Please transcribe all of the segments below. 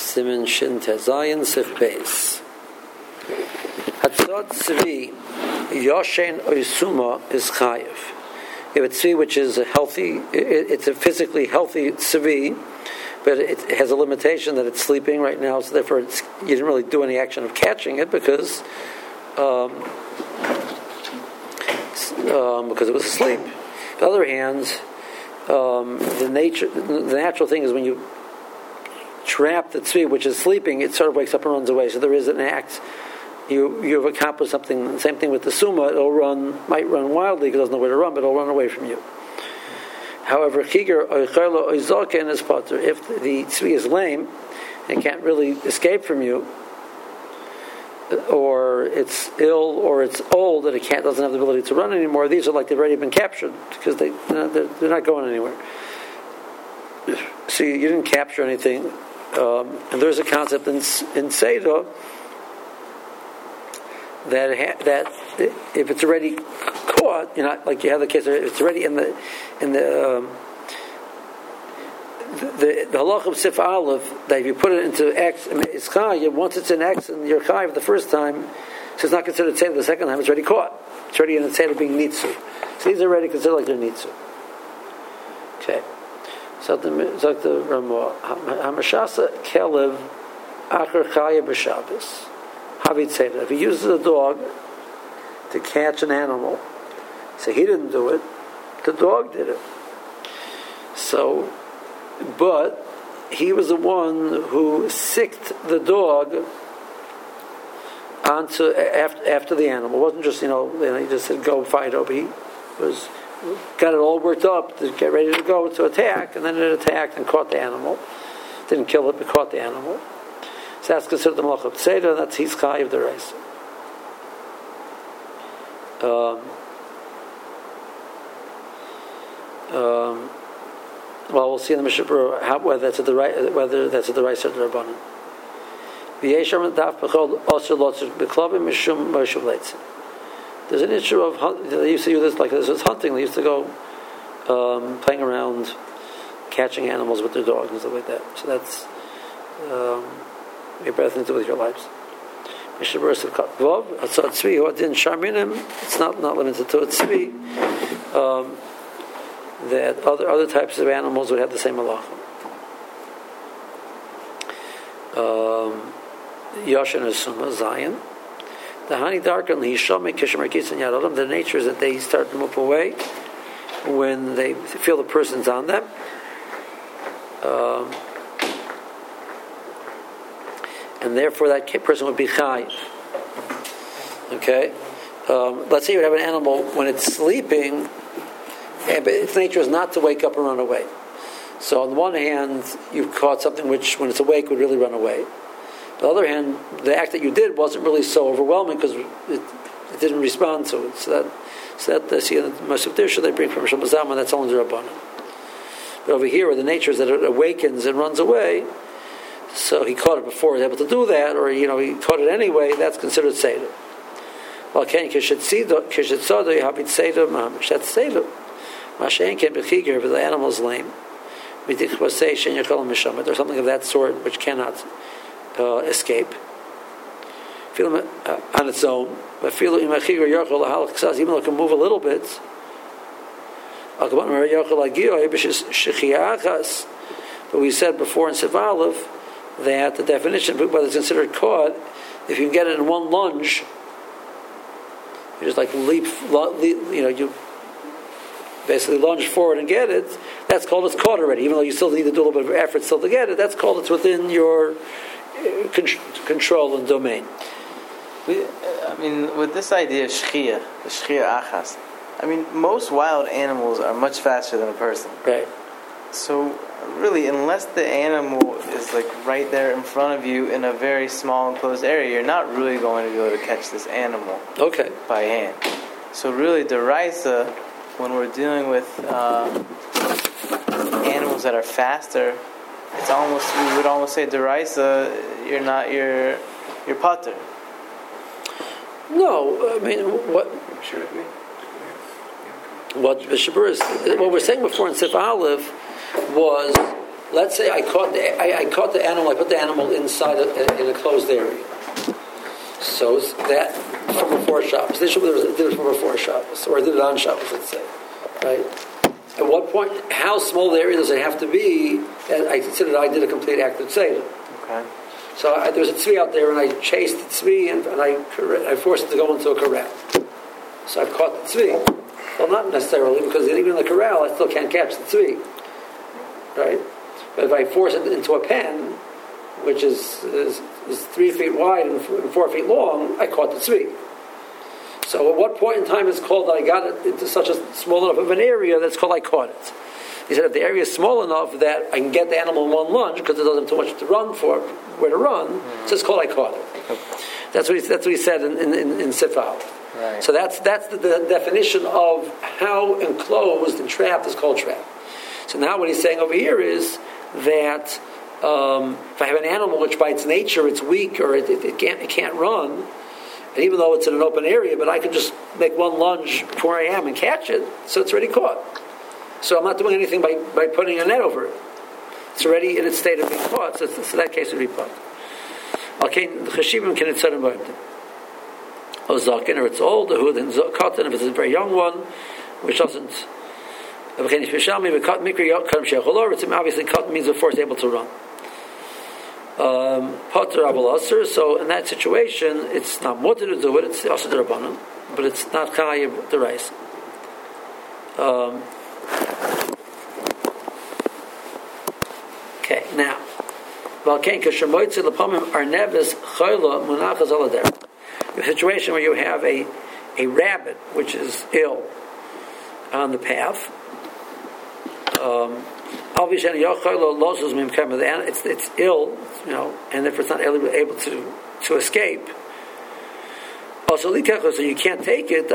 Siman Shin Tezayin Sif Beis. Hatzot Tzvi Yoshen Oisuma is Chayiv. You have a tzvi which is a healthy, it's a physically healthy tzvi, but it has a limitation that it's sleeping right now, so therefore you didn't really do any action of catching it because it was asleep. On the other hand, the natural thing is when you trap the tzvi which is sleeping, it sort of wakes up and runs away. So there is an act. You've accomplished something. Same thing with the suma. Might run wildly because it doesn't know where to run, but it'll run away from you. However, chiger oichelo oizoken is potter. If the tzvi is lame and can't really escape from you, or it's ill, or it's old and it doesn't have the ability to run anymore, these are like they've already been captured because they're not going anywhere. So you didn't capture anything, and there's a concept in Seder that if it's already caught, like you have the case, it's already in the halach of Sif Aleph, that if you put it into X, it's chayiv. Once it's in X and you're chayiv the first time, so it's not considered Seder the second time. It's already caught. It's already in the Seder being nitzu. So these are already considered like they're nitzu. Okay. So the Ramah Hamashasa Kelev Acher Chayiv b'Shabbos. Havit Seder. If he uses a dog to catch an animal, so he didn't do it, the dog did it. So, but he was the one who sicked the dog onto after the animal. It wasn't just he just said go fight over. He got it all worked up to get ready to go to attack, and then it attacked and caught the animal. Didn't kill it, but caught the animal. So that's considered the Malach of Tzeder, and that's his Chayiv D'Oraisa. Well, we'll see in the Mishnah Berurah whether that's at the right or the Rabbanan. There's an issue of they used to do this like this was hunting. They used to go playing around, catching animals with their dogs and stuff like that. So that's your better thing to do with your lives. It's not limited to a tzvi. That other types of animals would have the same halacha. Yoshen is Suma Zion. The Hani Darkan Hishame Kishmer Kisan Yadam. The nature is that they start to move away when they feel the person's on them. And therefore that person would be chayiv. Okay? Let's say you have an animal when it's sleeping, but its nature is not to wake up and run away. So on the one hand, you've caught something which, when it's awake, would really run away. On the other hand, the act that you did wasn't really so overwhelming because it didn't respond to it. So that see, in the Masuf Dirsha they bring from Shal Mazama, that's only the Rabbanan. But over here, where the nature is that it awakens and runs away, so he caught it before he was able to do that, or he caught it anyway, that's considered Seder. Well, if the animal is lame, or something of that sort which cannot escape on its own, but even though it can move a little bit, but we said before in Sif Aleph that the definition, whether it's considered caught, if you can get it in one lunge, you just like leap, you basically lunge forward and get it, that's called it's caught already, even though you still need to do a little bit of effort still to get it, that's called it's within your control and domain. With this idea of shchia, the shchia achas, most wild animals are much faster than a person. Right. So, really, unless the animal is like right there in front of you in a very small enclosed area, you're not really going to be able to catch this animal by hand. So really, D'Oraisa, when we're dealing with animals that are faster, we would almost say D'Oraisa, you're not your putter. No, what we're saying before in Sif Aleph was let's say I caught the animal. I put the animal inside in a closed area. So that from before Shabbos. This did it from before Shabbos, or I did it on Shabbos, let's say. Right? At what point, how small the area does it have to be that I considered I did a complete act of tzeidah? Okay. So there was a tzvi out there, and I chased the tzvi, and I forced it to go into a corral. So I've caught the tzvi. Well, not necessarily, because even in the corral, I still can't catch the tzvi. Right? But if I force it into a pen, which is 3 feet wide and 4 feet long, I caught the tzvi. So at what point in time is it called that I got it into such a small enough of an area that's called I caught it? He said if the area is small enough that I can get the animal in one lunge because it doesn't have too much to run for, where to run, so it's called I caught it. That's what he said in Sifal. Right. So that's the definition of how enclosed and trapped is called trap. So now what he's saying over here is that if I have an animal which by its nature it's weak or it can't run, and even though it's in an open area, but I can just make one lunge from where I am and catch it, so it's already caught. So I'm not doing anything by putting a net over it. It's already in its state of being caught, so that case would be caught. Okay, the chashivim can it's certain about it. Or zaken, or it's old, or then cotton, if it's a very young one, which doesn't. It's obviously cotton means before it's able to run. Potter Abul Asr, so in that situation, it's not mutter to do it, it's also Rabbanan, but it's not Chayiv the rice. Okay, now, a situation where you have a rabbit which is ill on the path. Obviously, it's ill, and if it's not able to escape, also so you can't take it.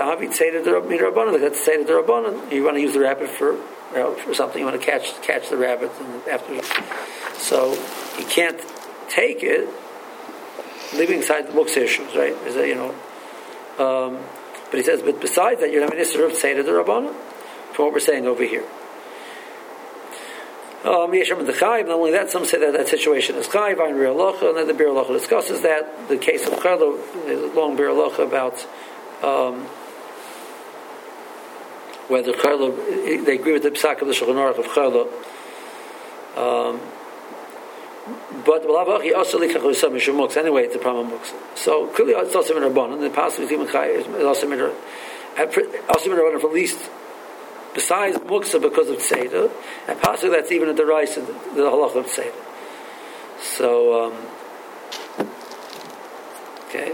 You want to use the rabbit for something. You want to catch the rabbit, and after, so you can't take it. Leaving aside the books issues, right? Is that but he says, but besides that, you have an issue of Seder D'Rabbanan, from what we're saying over here. Not only that, some say that situation is Chayiv, and Bir Halacha, and then the Bir Halacha discusses that. The case of Chayla, there's a long Bir Halacha about whether Chayla, they agree with the Psak of the Shulchan Aruch of Chayla. But anyway, it's a problem muksa. So clearly, it's also in Rabbanan. The possible is also in Rabbanan for at least. Besides muksa because of tzeidah, and possibly that's even a deraisa, the halacha of tzeidah. So, okay.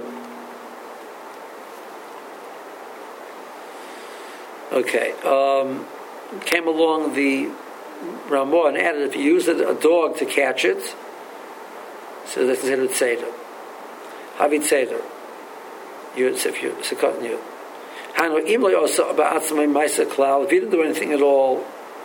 Okay. Came along the Ramah and added if you use a dog to catch it, so that's considered tzeidah. Havid tzeidah. If you sekot you. If you didn't do anything at all,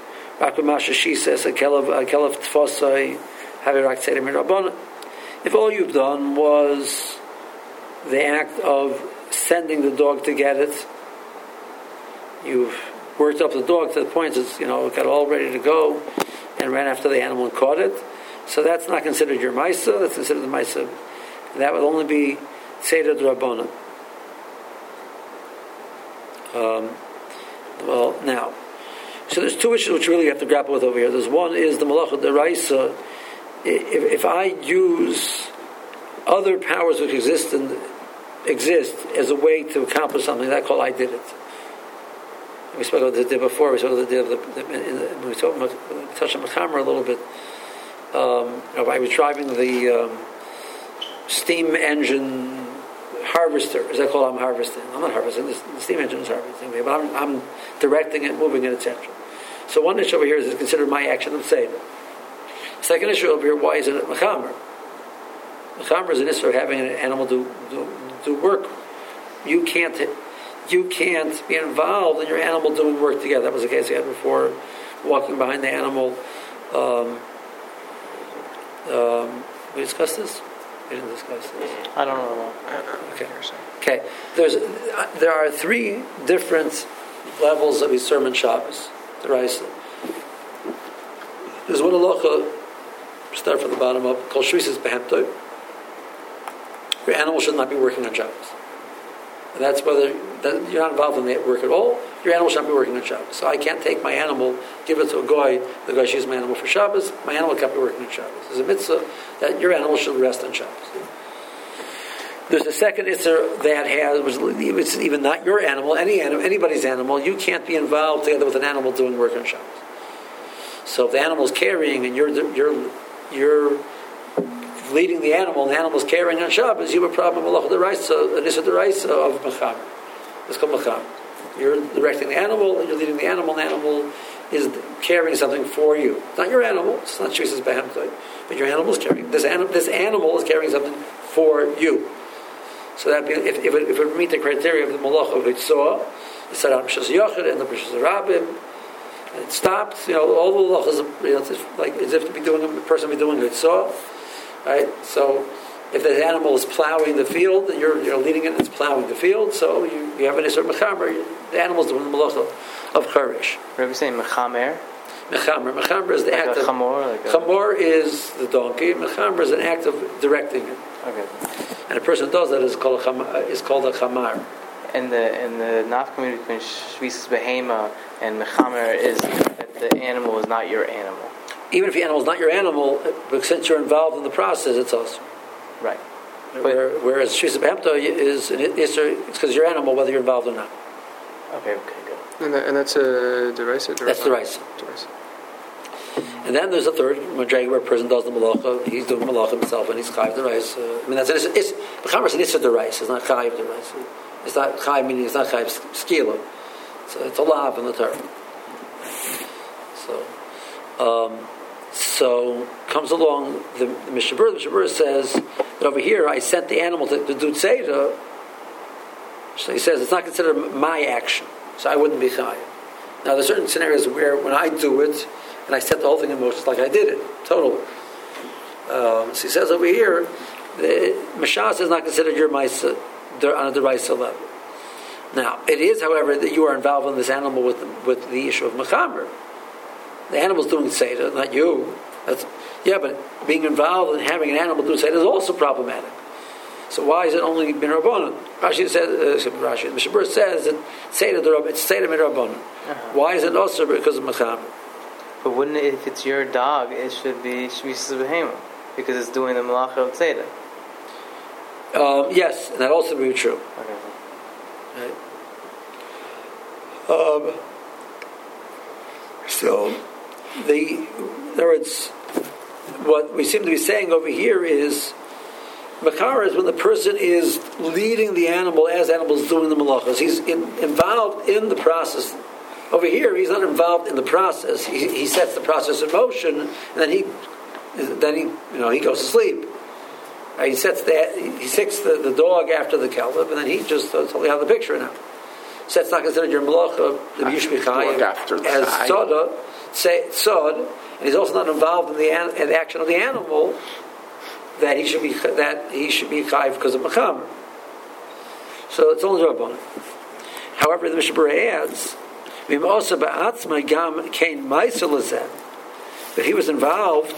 if all you've done was the act of sending the dog to get it, you've worked up the dog to the point it's it got all ready to go and ran after the animal and caught it, so that's not considered your maisa, that's considered the maisa. That would only be Seder D'Rabbanan. Well, now, so there's two issues which really you have to grapple with over here. There's one is the malacha deraisa. If I use other powers which exist as a way to accomplish something, that called I did it. We spoke about the day before. We spoke about the day of we touched on Mechamer a little bit. I was driving the steam engine harvester. Is that called I'm harvesting? I'm not harvesting. The steam engine is harvesting. But I'm directing it, moving it, etc. So one issue over here is considered my action of Seder. Second issue over here, why is it Mechamer? Mechamer is an issue of having an animal do work. You can't be involved in your animal doing work together. That was the case we had before, walking behind the animal. We discussed this? We didn't discuss this. I don't know. Okay. There are three different levels of Yisur and Shabbos. There's one malacha, start from the bottom up, called shvisas behemtoi. Your animal should not be working on Shabbos. And that's whether you're not involved in the work at all, your animal should not be working on Shabbos. So I can't take my animal, give it to a goy, the goy should use my animal for Shabbos, my animal can't be working on Shabbos. There's a mitzvah that your animal should rest on Shabbos. There's a second issur that it's even not your animal, anybody's animal, you can't be involved together with an animal doing work on Shabbos. So if the animal's carrying and you're leading the animal, and the animal's carrying on Shabbos, you have a problem with an issur deraisa of mechaber. It's called mechaber. You're directing the animal, and you're leading the animal is carrying something for you. It's not your animal, it's not shvisas behemtoi, but your animal is carrying, this animal is carrying something for you. So that if it would meet the criteria of the malach of Hitzah, the Sarat Mishas Yochid and the Mishas Rabim, and it stops, all the malachas, it's like as if a person be doing Hitzah, right? So if the animal is plowing the field, and you're leading it, it's plowing the field, so you have an issur mechaber, the animal's doing the malach of charish. Are we saying mechamer? Mechaber is the act of... Chamor is the donkey. Mechaber is an act of directing it. Okay. And a person who does that is called a chamar. And the nafkamid between shvisas behema and mechamer is that the animal is not your animal. Even if the animal is not your animal, but since you're involved in the process, it's us. Right. Whereas shvisas behemta is it's because your animal, whether you're involved or not. Okay, good. And that's a deraisa? That's deraisa. And then there's a third madrega where a person does the malacha. He's doing malacha himself, and he's chayiv deraisa. I mean, that's an issur deraisa. It's not chayiv deraisa. It's not chayiv meaning it's not chayiv skila. It's a lav in the Torah. So comes along the Mishnah Berurah. The Mishnah Berurah says that over here I sent the animal to do tzeda. So he says it's not considered my action, so I wouldn't be chayiv. Now there's certain scenarios where when I do it and I set the whole thing in motion, it's like I did it totally. So he says over here, the mashas is not considered your ma'isa on a deraisa level. Now it is, however, that you are involved in this animal with the issue of mechaber. The animal's doing tzeda, not you. But being involved in having an animal do tzeda is also problematic. So why is it only bin rabbanon? Rashi says, the Mishnah Berurah says that it's tzeda min rabbanon. Why is it also because of mechaber? But wouldn't it, if it's your dog, it should be shvisas behema because it's doing the malacha of tzeda? Yes, and that also would be true. Okay. Right. So, in other words, what we seem to be saying over here is Makara is when the person is leading the animal as the animal is doing the malachas. He's involved in the process. Over here, he's not involved in the process. He sets the process in motion, and then he goes to sleep. He sets the dog after the kelv, and then he just totally have the picture now. So that's not considered your malacha, the Yishbichai, as sod, and he's also not involved in the action of the animal. That he should be chayiv because of mechaber. So it's only rabbanon. However, the Mishnah Berurah adds, that he was involved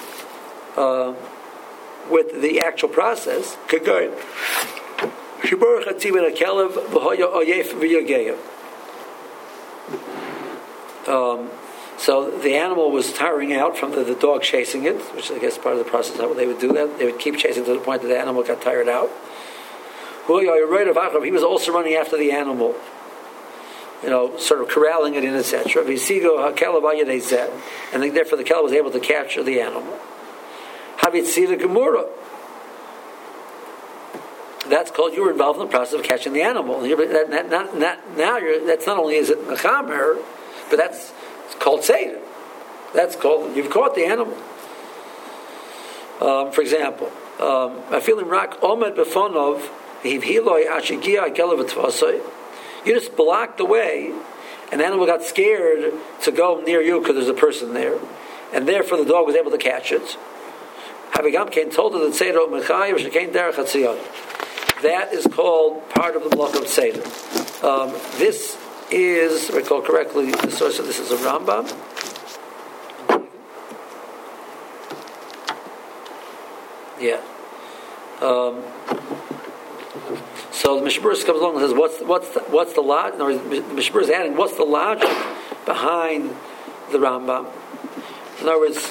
with the actual process. So the animal was tiring out from the dog chasing it, which I guess part of the process how they would do that. They would keep chasing to the point that the animal got tired out. He was also running after the animal, sort of corralling it in, etc. And therefore the kelb was able to capture the animal. That's called you were involved in the process of catching the animal. That's not only is it mechaber, but it's called seder. That's called you've caught the animal. For example, I feel him rak omed befonov hivhiloi ashigia kelev tvasoi. You just blocked the way, and the animal got scared to go near you because there's a person there, and therefore the dog was able to catch it. Havigam Kain told her that seder mechayev shekain derech hatziyot. That is called part of the block of seder. This is, if I recall correctly, the source of this is a Rambam. Yeah. So the Mishmur comes along and says, "What's the logic?" No, the Mishmur is adding, "What's the logic behind the Rambam?" In other words,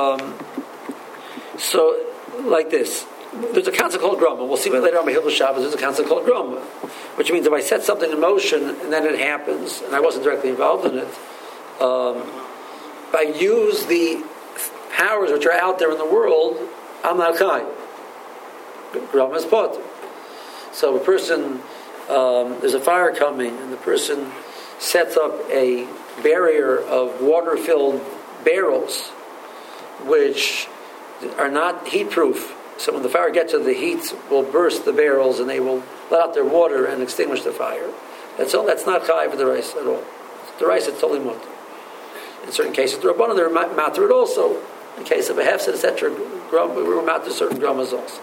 so like this, there's a concept called grumma. We'll see later on by Hilchos Shabbos. There's a concept called grumma, which means if I set something in motion and then it happens, and I wasn't directly involved in it, if I use the powers which are out there in the world, I'm not chai. Grumma is pot. So a person, there's a fire coming, and the person sets up a barrier of water-filled barrels, which are not heat-proof. So when the fire gets to the heat, will burst the barrels, and they will let out their water and extinguish the fire. That's all. That's not chai for the rice at all. The rice is totally mutter. In certain cases, the Rabbanan, they're matter it also. In the case of a hefset, etc., we're matter certain grummas also.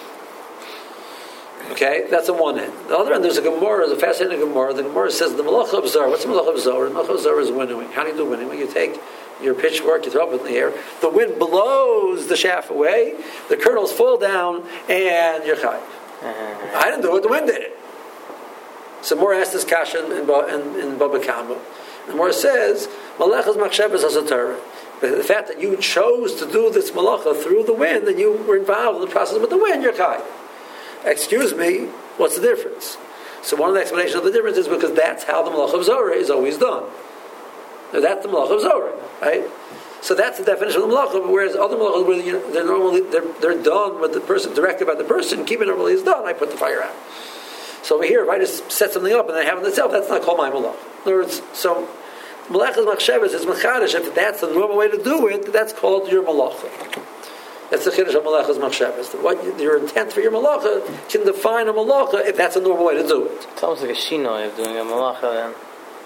Okay, that's on one end. The other end, there's a Gemara, there's a fascinating Gemara. The Gemara says the Malacha of Zor. What's the Malacha of Zor? The Malacha of Zor is winnowing. How do you do winnowing? You take your pitchfork, you throw it in the air, the wind blows the chaff away, the kernels fall down, and you're chai. I didn't do it, the wind did it. So Mora asked this kasha in Baba Kama. The Mora says, Malachas machshavas hasatar. The fact that you chose to do this malacha through the wind, and you were involved in the process with the wind, you're chai. Excuse me, what's the difference? So one of the explanations of the difference is because that's how the Malach of Zorah is always done. Now that's the Malach of Zorah, right? So that's the definition of the Malach. Whereas other Malachas, where they're normally they're done with the person, directed by the person, keeping it normally is done. I put the fire out. So over here, if I just set something up and I have it itself, that's not called my Malach. In other words, so Malachas Machshavas is Machadish. If that's the normal way to do it, that's called your Malacha. That's the chiddush of Malachas Machshavas. What your intent for your malacha can define a malacha if that's a normal way to do it. It's almost like a shinoi of doing a malacha then.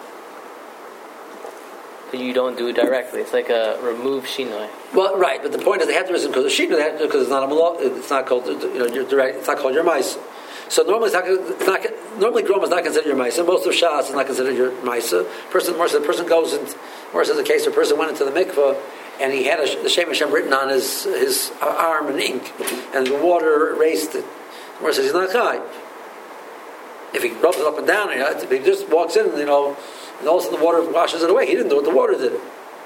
But you don't do it directly. It's like a remove shinoi. Well, right, but the point is they have to do because of shinoi. They have to do because it's not a malacha. It's not called your direct. It's not called your ma'isa. So normally normally groma is not considered your ma'isa. Most of Shas is not considered your ma'isa. The person goes and more says the case where a person went into the mikvah. And he had the Shem Hashem written on his arm in ink, and the water erased it. The Gemara says he's not chai. If he rubs it up and down, if he just walks in, and all of a sudden the water washes it away. He didn't do it; the water did it.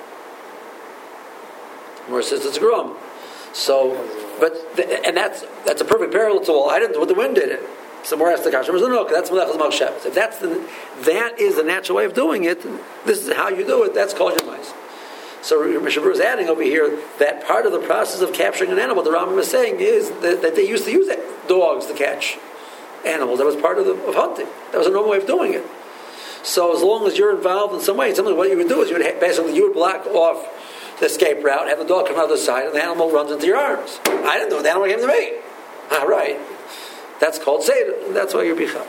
The Gemara says it's a grum. So, and that's a perfect parallel to all. I didn't do it; the wind did it. So more asked the kasha. No, that's Malachas Machshavas. If that is the natural way of doing it, this is how you do it. That's called your ma'isa. So Mishabur is adding over here that part of the process of capturing an animal, the Rambam is saying, is that they used to use dogs to catch animals. That was part of hunting. That was a normal way of doing it. So as long as you're involved in some way, what you would do is you would block off the escape route, have the dog come out the other side, and the animal runs into your arms. I didn't do it. The animal came to me. All right. That's called Seder. That's why you're Bichal.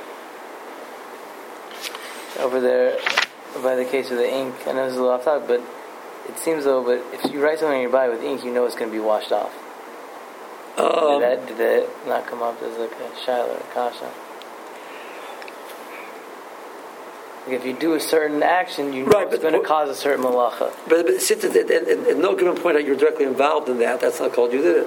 Over there, by the case of the ink, I know this is a little off topic, but it seems though, but if you write something on your body with ink, you know it's going to be washed off. Did that not come up as like a shaila or a kasha? Like if you do a certain action, you know it's going to cause a certain malacha. But since at no given point that you're directly involved in that, that's not called you did it.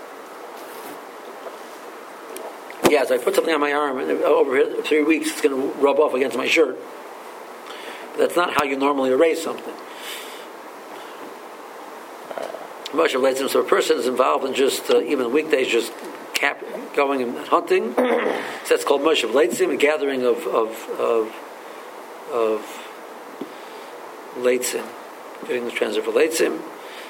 Yeah, so I put something on my arm, and over here, 3 weeks, it's going to rub off against my shirt. But that's not how you normally erase something. So a person is involved in just even weekdays, just going and hunting. So that's called Moshe Leitzim, a gathering of Leitzim, getting the transit for Leitzim.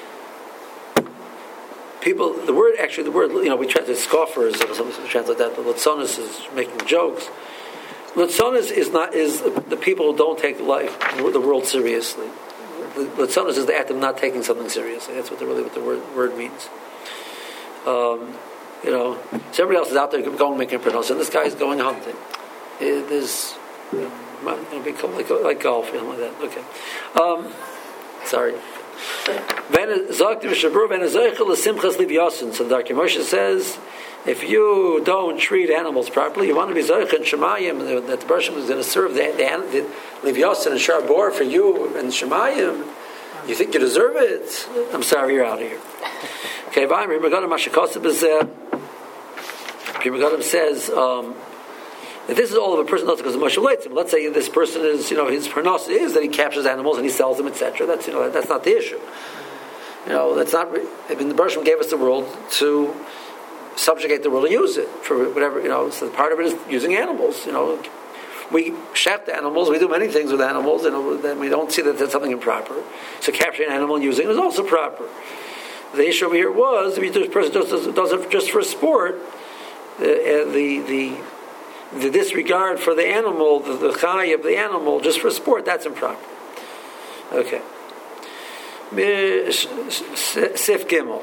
People, the word, we translate scoffers, or something we translate that. But Latzonis is making jokes. Latzonis is the people who don't take life, the world seriously. Latzonis is the act of not taking something seriously. That's what the word means. So everybody else is out there going making pronos, and this guy's going hunting. There's like golf, like that. Okay. Sorry. So the Darkei Moshe says, if you don't treat animals properly, you want to be Zoich and Shemayim, that the person is going to serve the Livyasin and Sharbor for you and Shemayim, you think you deserve it? I'm sorry, you're out of here. Okay, Pri Megadim says if this is all of a person does because of Moshe Leitzim. Let's say this person is, his parnas is that he captures animals and he sells them, etc. That's that's not the issue. That's not. I mean, the Bereshit gave us the world to subjugate the world and use it for whatever. So part of it is using animals. We shaft animals. We do many things with animals, and then we don't see that there's something improper. So capturing an animal and using it is also proper. The issue over here was if this person does it just for sport, the disregard for the animal, the chai of the animal, just for sport, that's improper. Okay. Sif Gimel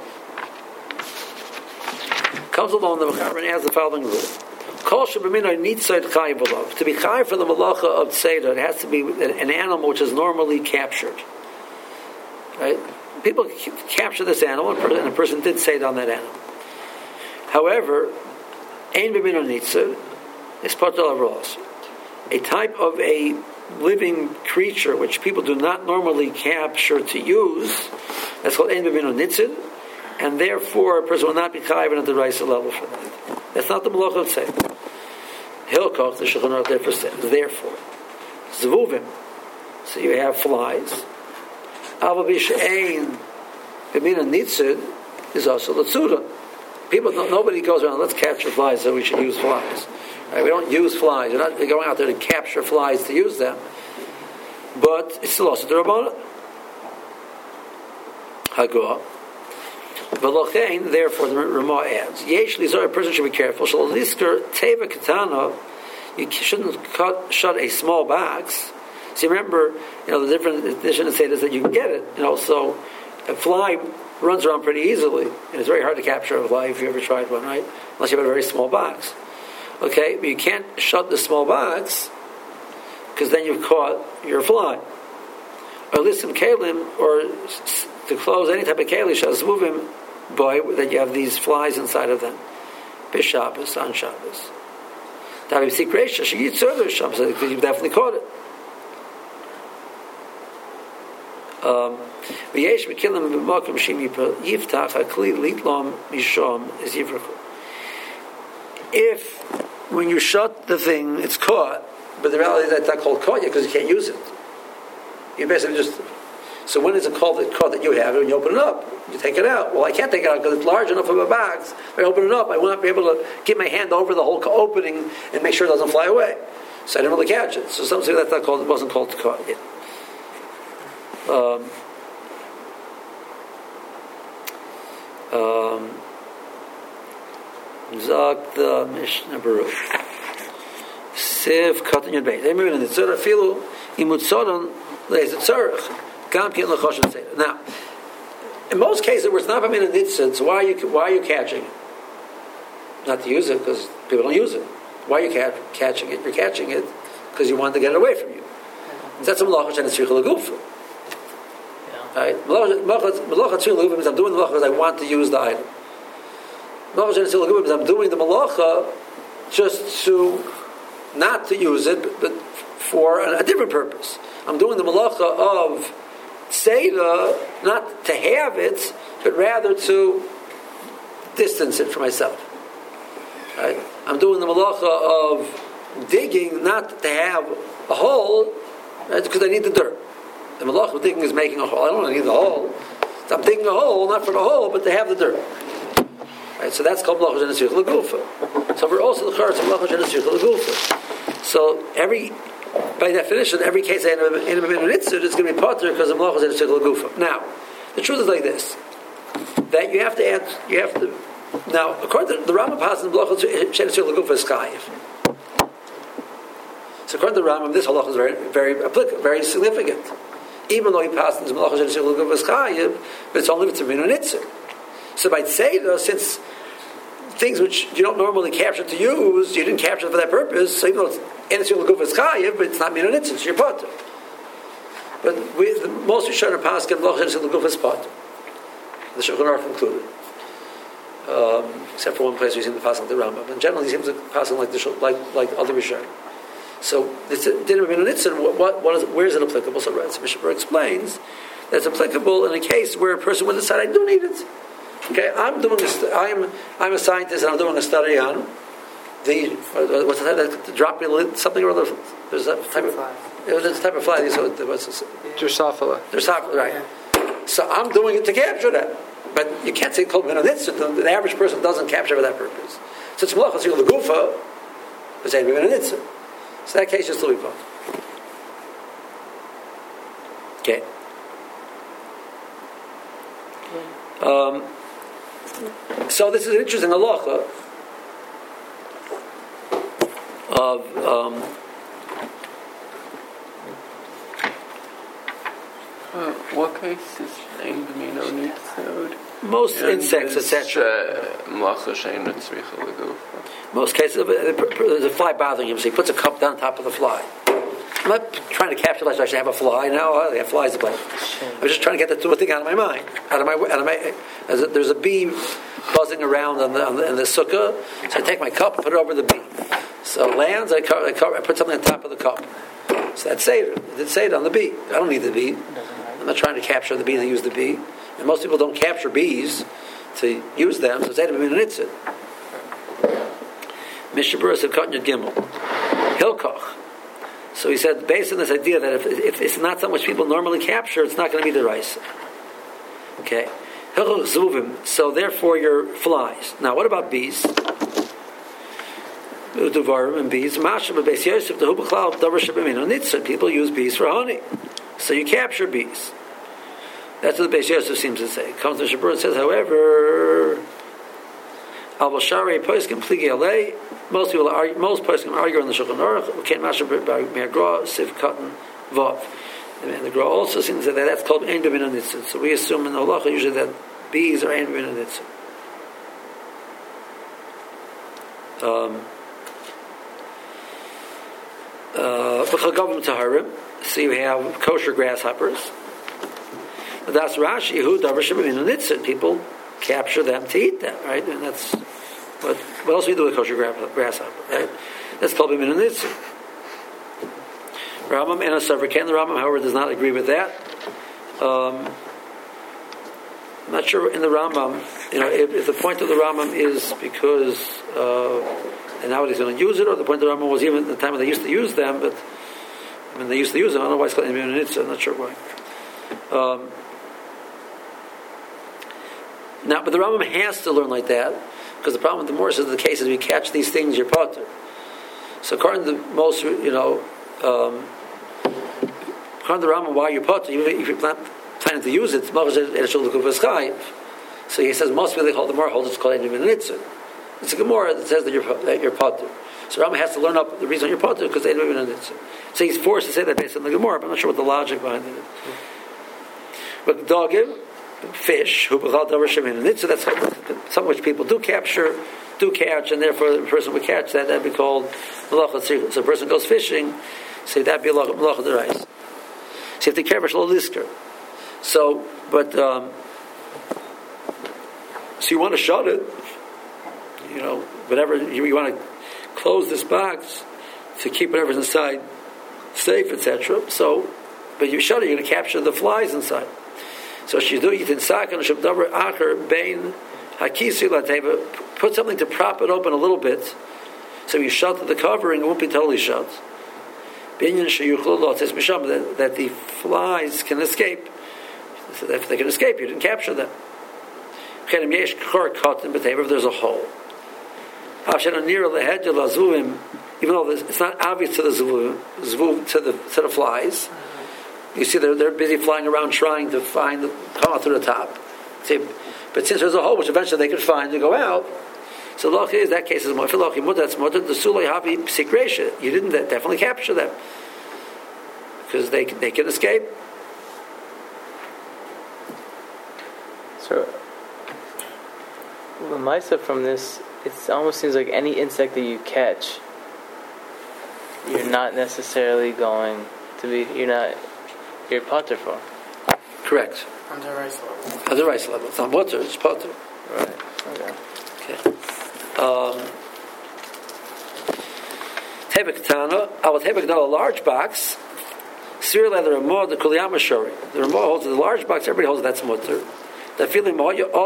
comes along the Mechaber and has the following rule: Kol shebamina nitzad chai b'lav. To be chai for the malacha of tzeda, it has to be an animal which is normally captured. Right? People capture this animal, and a person did say it on that animal. However, ein b'mina nitzad is patal avros, a type of a living creature which people do not normally capture to use. That's called ein b'mina nitzad, and therefore a person will not be chayiv at the raisa level for that. That's not the malacha of tzedek. Hilkach, the Shulchan Aruch therefore says, therefore, zvuvim, so you have flies. Avabish b'mina nitzad is also l'tzuda. Nobody goes around, let's capture flies, so we should use flies. Right? We don't use flies. You're not going out there to capture flies to use them. But it's still also the Rabbana. Hagua. V'lochein, therefore, the Ramah adds, Yesh lizor, a person should be careful. Shal lisker teva katana, you shouldn't shut a small box. See, remember, the different edition of say is that you can get it. So a fly runs around pretty easily, and it's very hard to capture a fly if you ever tried one, right? Unless you have a very small box. Okay, but you can't shut the small box because then you've caught your fly. Or listen, kalim, or to close any type of keli, shazmuvim, boy, that you have these flies inside of them. B'Shabbos, on Shabbos. That see gracious, she eats other Shabbos because you've definitely caught it. V'yesh v'kilim b'makom shim yiftach hakli litlom mishom is yivrachu. If when you shut the thing, it's caught, but the reality is that's not called caught yet because you can't use it. You basically just. So when is it called that you have it? When you open it up, you take it out. Well, I can't take it out because it's large enough of a box. If I open it up, I will not be able to get my hand over the whole opening and make sure it doesn't fly away. So I didn't really catch it. So some say that's not called. It wasn't called caught yet. Zak the Mishnah Baruch Siv Katan Yud Beis. Maybe in the Tzara Filu Imutzoron Leis Tzarech Gam Kin Lechoshen Seder. Now, in most cases where it's not B'min and Nitzid, so why are you catching it? Not to use it because people don't use it. Why are you catching it? You're catching it because you want to get it away from you. That's a Malacha Shen Tzricha L'Gufa. Right? Malacha Tzricha L'Gufa means I'm doing the Malacha because I want to use the item. Malacha Shen Tzricha L'Gufa means I'm doing the Malacha just to not to use it, but for a different purpose. I'm doing the Malacha of Seder, not to have it, but rather to distance it from myself. Right? I'm doing the Malacha of digging, not to have a hole, right? Because I need the dirt. The Malacha of digging is making a hole. I don't need the hole. So I'm digging a hole, not for the hole, but to have the dirt. Right? So that's called Malacha She'ein Tzricha L'Gufa. So we're also the Charetz of Malacha She'ein Tzricha L'Gufa. So by definition, every case in a mitzvah is going to be potter because the malacha is in a gufa. Now, the truth is like this: that you have to. Now, according to the Rambam, passes the malacha she'ein gufa is chayiv. So according to the Rambam, this halacha is very, very applicable, very significant. Even though he passes the malacha she'ein gufa is chayiv, but it's only if it's a mitzvah. So by tzeidah, since things which you don't normally capture to use, you didn't capture for that purpose. So even though it's Enes Yom is chayiv, but it's not min onitzin, it's your potter. But with most Rishonim paskin, Malacha She'ein L'Gufa is potter. The Shulchan Aruch included, except for one place we seem to pass on the Rambam. But generally, he seems to pass on like other Rishonim. So this didn't min onitzin. Where is it applicable? So Mishnah explains that it's applicable in a case where a person would decide I do need it. Okay, I'm a scientist and I'm doing a study on the what's the droplet something or other. There's a type of there's a type of fly. So Drosophila. Drosophila, right? So I'm doing it to capture that, but you can't say kol min hanitzin. The average person doesn't capture for that purpose. So it's malachas yul gufa. It's ein min hanitzin. So that case is Louis Vuitton. Okay. So this is an interesting halacha of what case is named Mino? Most insects, etc. Most cases, there's a fly bothering him, so he puts a cup down on top of the fly. I'm not trying to capture like I should have a fly now. They have flies to play. I'm just trying to get the thing out of my mind, out of my. There's a bee buzzing around in the sukkah, so I take my cup and put it over the bee. So it lands. I put something on top of the cup. So that's Seder. It did Seder on the bee. I don't need the bee. I'm not trying to capture the bee. They use the bee, and most people don't capture bees to use them. So Seder min hanitzin. Mishabura said Katan Gimel Hilkoch. So he said, based on this idea that if it's not so much people normally capture, it's not going to be the rice. Okay. So therefore your flies. Now what about bees? And bees. People use bees for honey. So you capture bees. That's what the Beis Yosef seems to say. Comes to Shabur and says, however, most people argue, most poskim argue on the Shulchan Aruch. We can't master by Me'agra, Siv, Katan, Vav. And the Gra also seems to say that that's called Ein B'min HaNitzin. So we assume in the halacha usually that bees are Ein B'min HaNitzin. So you have kosher grasshoppers. That's Rashi, who davar sheb'min HaNitzin. People capture them to eat them, right? And that's what else we do with kosher grasshopper, right? That's called b'min hanitzin. Rambam and a Sefer Ken. The Rambam, however, does not agree with that. I'm not sure in the Rambam, if the point of the Rambam is because and now he's going to use it, or the point of the Rambam was even at the time when they used to use them, but when they used to use them, I don't know why it's called b'min hanitzin. I'm not sure why. Now, but the Rambam has to learn like that, because the problem with the Morris is the case is we catch these things, you're potter. So according to most, according to the Rambam, why you're potter, even if you're not planning to use it, so he says most people they hold the Gemara holds it's called Ein B'min HaNitzin. It's a Gemara that says that you're potter. So Rambam has to learn up the reason you're potter because Ein B'min HaNitzin. So he's forced to say that based on the Gemara, but I'm not sure what the logic behind it is. But dogim, fish, who b'chal davar sheb'min hanitzin, that's some which people do catch, and therefore the person would catch that. That'd be called malacha tzricha. So a person goes fishing, say that'd be malacha derais. So you have to care for shlo lisker. So, but so you want to shut it, whatever you want to close this box to keep whatever's inside safe, etc. So, but you shut it, you're going to capture the flies inside. So she do yitin sakan shabdavar acher bein hakisi lateva. Put something to prop it open a little bit, so you shut the covering. It won't be totally shut. Binyan sheyuchlo lo tes misham that the flies can escape. So if they can escape, you didn't capture them. Chenim yesh kor cotton b'teva. If there's a hole. Even though it's not obvious to the zvuv to the flies. You see, they're busy flying around trying to come out through the top. See, but since there's a hole which eventually they can find to go out, so the is that case is more. That's more. The sulay havi psikresha. You didn't definitely capture them because they can escape. So, the Maisa from this, it almost seems like any insect that you catch, you're not necessarily going to be. You're potter for. Correct. Under rice level. Under rice level. It's not water, it's potter. Right. Okay. Tebek Tana. I will Tebek a large box. Sir leather Ramah, the Kuliyama Shori. The Ramah holds the large box, everybody holds that's mutter. The feeling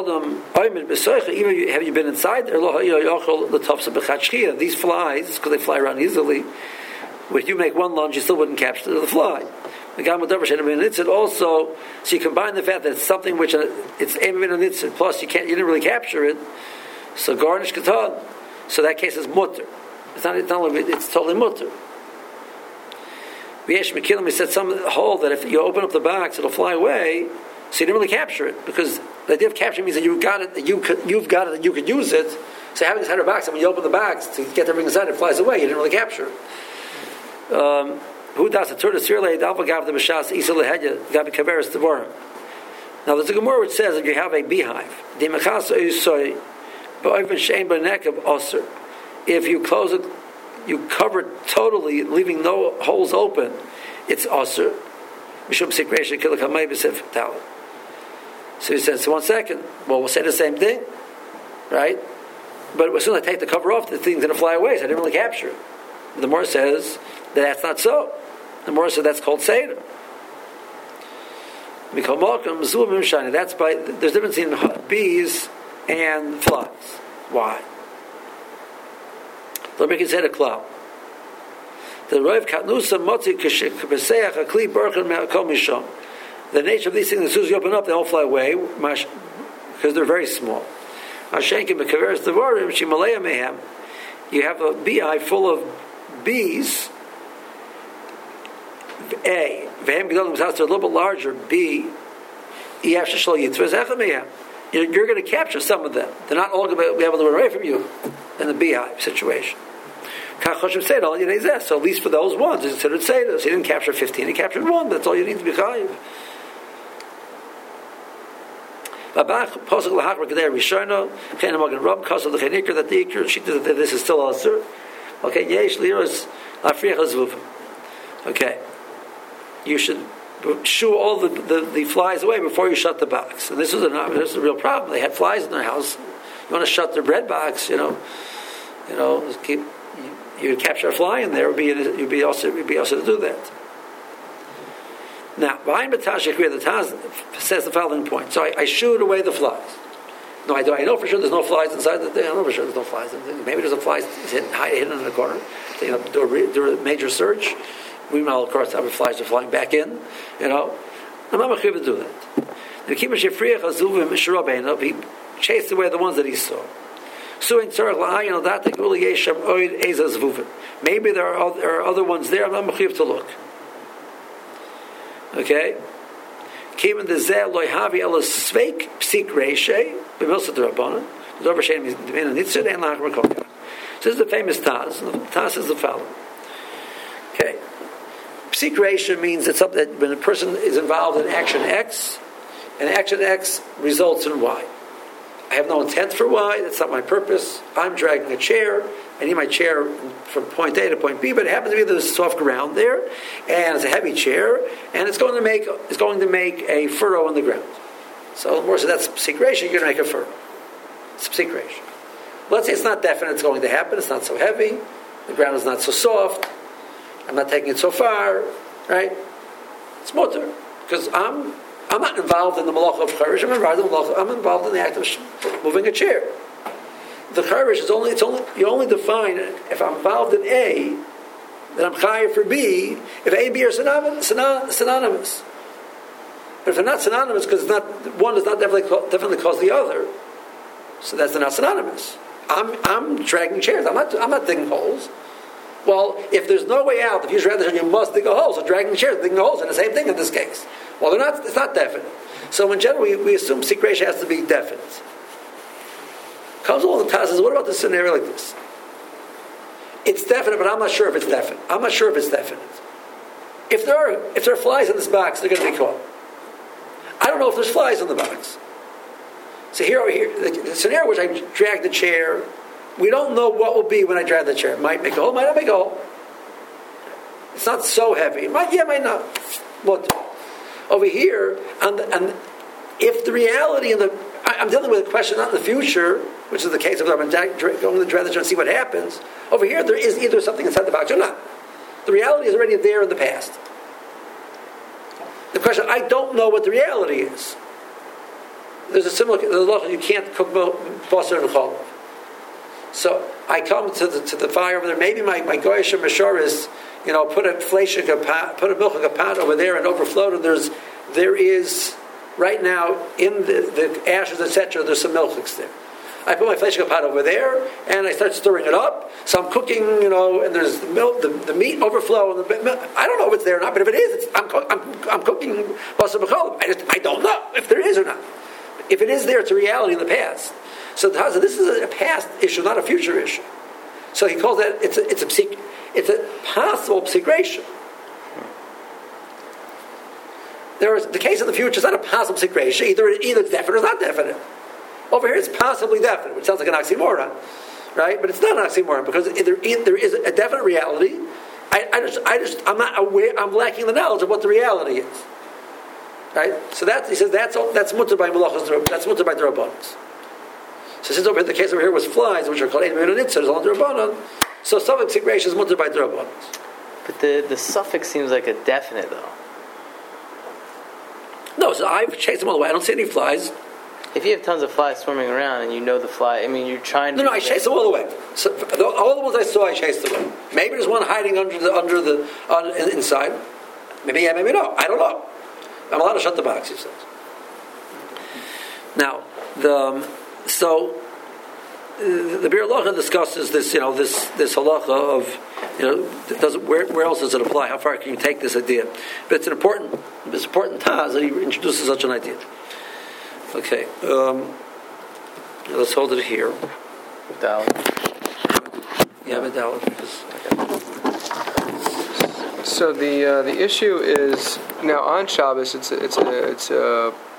even have you been inside there? These flies, because they fly around easily, if you make one lunge, you still wouldn't capture the fly. It's also, so you combine the fact that it's something which it's aiming in a nitzid, plus you didn't really capture it, so garnish katan. So that case is mutter. It's totally mutter. We said some hole that if you open up the box, it'll fly away. So you didn't really capture it, because the idea of capturing means that you got it, that you've got it, that you could use it. So having this 100 box, and when you open the box to get everything inside, it flies away. You didn't really capture it. Who does it? Now there's a Gemara which says if you have a beehive, if you close it, you cover it totally, leaving no holes open, it's osir. So he says, so 1 second. Well, we'll say the same thing, right? But as soon as I take the cover off, the thing's going to fly away, so I didn't really capture it. The Gemara says that that's not so. The Gemara says that's called Seder. We call Malcolm Zubim Shani. That's by, there's a difference in bees and flies. Why? Let me consider a cloud. The Roiv Katnusa Motzi K'Beseach Akli Berchen Me'akol Misham. The nature of these things, as soon as you open up, they all fly away because they're very small. You have a beehive full of bees. A. They're a little bit larger. B. You're going to capture some of them. They're not all going to be able to run away from you in the beehive situation. So at least for those ones, it's considered Seder. So he didn't capture 15, he captured 1. That's all you need to be chayiv. That this is still also okay. Okay, you should shoo all the flies away before you shut the box. And this is a real problem. They had flies in their house. You want to shut the bread box, you capture a fly in there. You'd be also to do that. Now, behind Batashik, the Taz says the following point. So I shooed away the flies. No, I know for sure there's no flies inside the thing. I know for sure there's no flies. Maybe there's a fly hidden in the corner. Do a major search. We know, of course, how flies are flying back in. I'm not going to do that. He chased away the ones that he saw. Maybe there are other ones there. I'm not going to look. Okay? Came in the Zeh loy havi ela sveik psik reishe b'milsa d'rabbanan d'over shein d'min nitzid and lach merkoka. This is the famous Taz. The Taz is the following. Okay. Psik reishe means it's something that when a person is involved in action X, and action X results in Y. I have no intent for Y. That's not my purpose. I'm dragging a chair. I need my chair from point A to point B, but it happens to be there's soft ground there, and it's a heavy chair, and it's going to make a furrow in the ground. So, more so that's psikration. You're going to make a furrow. It's psikration. Let's say it's not definite. It's going to happen. It's not so heavy. The ground is not so soft. I'm not taking it so far. Right? It's mutter because I'm not involved in the malacha of charish. I'm involved in the act of moving a chair. The charish is you only define if I'm involved in A, then I'm chayiv for B. If A and B are synonymous, but if they're not synonymous because one does not definitely cause the other, so that's not synonymous. I'm dragging chairs. I'm not digging holes. Well, if there's no way out, if you rather you must dig a hole. So dragging chairs, digging holes, and the same thing in this case. Well, they're not. It's not definite. So in general, we assume secretion has to be definite. Comes along the Taz says, what about this scenario like this? It's definite, but I'm not sure if it's definite. If there are flies in this box, they're going to be caught. I don't know if there's flies in the box. So here, the scenario in which I drag the chair, we don't know what will be when I drag the chair. It might make a hole, might not make a hole. It's not so heavy. It might not. But over here, and if the reality of I'm dealing with a question not in the future, which is the case of I'm going to drag the chair and see what happens. Over here, there is either something inside the box or not. The reality is already there in the past. The question, I don't know what the reality is. there's a similar you can't cook basar and chalav. So I come to the fire over there. Maybe my goyish and masharis, put a milk pot over there and overflowed, and there is right now in the ashes, etc. There's some milchiks there. I put my fleshka pot over there, and I start stirring it up. So I'm cooking, and there's the milk, the meat overflow, and I don't know if it's there or not. But if it is, I'm cooking basar b'chalav. I don't know if there is or not. If it is there, it's a reality in the past. So this is a past issue, not a future issue. So he calls that it's a possible psikration. There is the case of the future is not a possible psikration. Either it's definite or it's not definite. Over here, it's possibly definite, which sounds like an oxymoron, right? But it's not an oxymoron because there is a definite reality. I'm not aware. I'm lacking the knowledge of what the reality is, right? So he says that's mutter by malachos. That's mutter by drabanan. So since over here, the case over here was flies, which are called Eidem and Nitzah, all drabanan. So suffix sigration is mutter by drabanan. But the suffix seems like a definite though. No, so I've chased them all the way. I don't see any flies. If you have tons of flies swimming around and the fly, you're trying to... No, I chased them all the way. So all the ones I saw, I chased them away. Maybe there's one hiding inside. Maybe yeah, maybe no. I don't know. I'm allowed to shut the box, he says. Now, the Bir Halacha discusses this, this halacha of, where else does it apply? How far can you take this idea? But it's important taz that he introduces such an idea. Okay, let's hold it here. Dalet. Yeah, but Dalet. So the issue is now on Shabbos. It's a